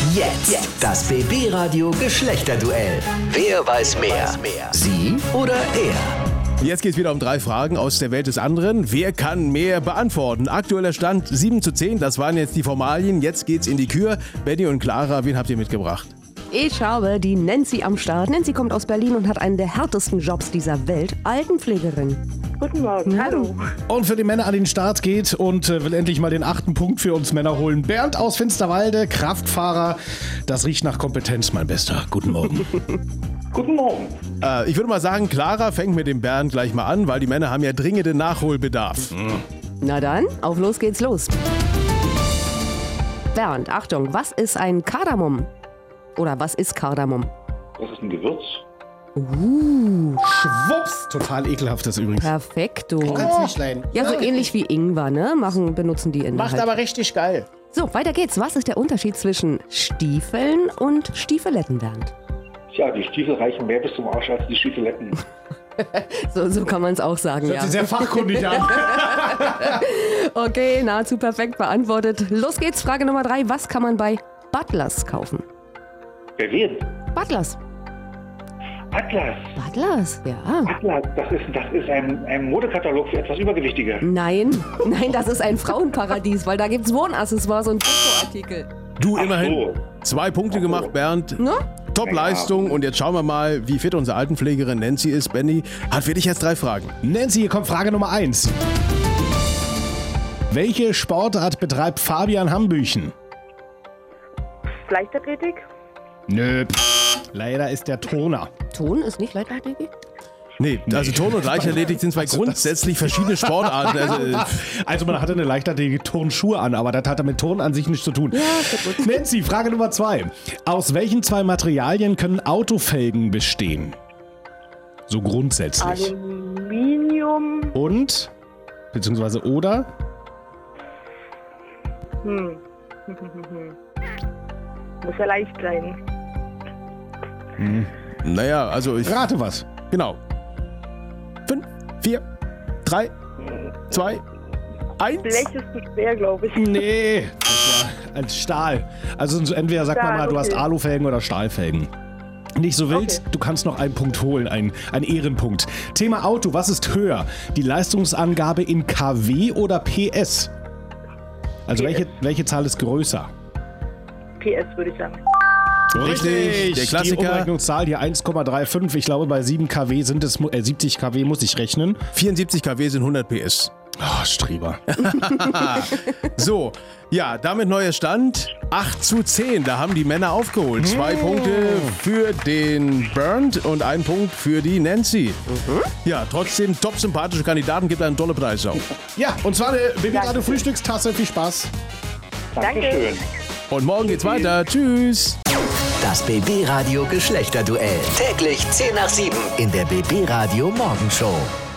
Jetzt das BB Radio Geschlechterduell. Wer weiß mehr? Sie oder er? Jetzt geht's wieder um 3 Fragen aus der Welt des anderen. Wer kann mehr beantworten? Aktueller Stand 7:10, das waren jetzt die Formalien. Jetzt geht's in die Kür. Benny und Clara, wen habt ihr mitgebracht? Ich habe die Nancy am Start. Nancy kommt aus Berlin und hat einen der härtesten Jobs dieser Welt, Altenpflegerin. Guten Morgen, hallo. Und für die Männer an den Start geht und will endlich mal den 8. Punkt für uns Männer holen. Bernd aus Finsterwalde, Kraftfahrer. Das riecht nach Kompetenz, mein Bester. Guten Morgen. Guten Morgen. Ich würde mal sagen, Clara fängt mit dem Bernd gleich mal an, weil die Männer haben ja dringenden Nachholbedarf. Na dann, auf los geht's los. Bernd, Achtung, was ist ein Kardamom? Oder was ist Kardamom? Das ist ein Gewürz. Schwupps. Total ekelhaft das übrigens. Perfekto. Kannst nicht leiden. Ja, so ähnlich wie Ingwer, ne? Benutzen die in der Macht aber richtig geil. So, weiter geht's. Was ist der Unterschied zwischen Stiefeln und Stiefeletten, Bernd? Tja, die Stiefel reichen mehr bis zum Arsch als die Stiefeletten. So kann man es auch sagen, Hört ja. sich sehr fachkundig an. Okay, nahezu perfekt beantwortet. Los geht's, Frage Nummer 3. Was kann man bei Butlers kaufen? Wer wen? Butlers. Atlas. Butlers, ja. Atlas, das ist ein Modekatalog für etwas Übergewichtige. Nein, das ist ein Frauenparadies, weil da gibt's Wohnaccessoires und Fotoartikel. Du Ach immerhin so. 2 Punkte gemacht, Bernd. Ne? Top-Leistung. Und jetzt schauen wir mal, wie fit unsere Altenpflegerin Nancy ist. Benny hat für dich jetzt 3 Fragen. Nancy, hier kommt Frage Nummer 1. Welche Sportart betreibt Fabian Hambüchen? Leichtathletik? Nö. Leider ist der Turner. Ton ist nicht Leichtathletik? Nee, also Turn- und Leichtathletik sind 2 grundsätzlich verschiedene Sportarten. Also man hatte eine Leichtathletik Turnschuhe an, aber das hat mit Turn an sich nichts zu tun. Ja, ist gut. Nancy, Frage Nummer 2. Aus welchen 2 Materialien können Autofelgen bestehen? So grundsätzlich. Aluminium. Und? Beziehungsweise oder? Muss ja leicht sein. Naja, also ich... Rate was. Genau. 5, 4, 3, 2, 1. Blech ist zu schwer, glaube ich. Nee. Das ist ja als Stahl. Also entweder sagt man mal, du hast okay. Alufelgen oder Stahlfelgen. Nicht so wild, Okay. du kannst noch einen Punkt holen, einen Ehrenpunkt. Thema Auto, was ist höher? Die Leistungsangabe in kW oder PS? Also PS. welche Zahl ist größer? PS würde ich sagen. Richtig, der Die Klassiker. Umrechnungszahl hier 1,35. Ich glaube, bei 7 kW sind es 70 kW muss ich rechnen. 74 kW sind 100 PS. Oh, Streber. So, ja, damit neuer Stand. 8:10, da haben die Männer aufgeholt. 2 Punkte für den Bernd und 1 Punkt für die Nancy. Ja, trotzdem top sympathische Kandidaten, gibt einen tolle Preis auch. Ja, und zwar eine BB-Radio Frühstückstasse. Viel Spaß. Dankeschön. Und morgen geht's weiter. Tschüss. Das BB Radio Geschlechterduell. Täglich 10 nach 7 in der BB Radio Morgenshow.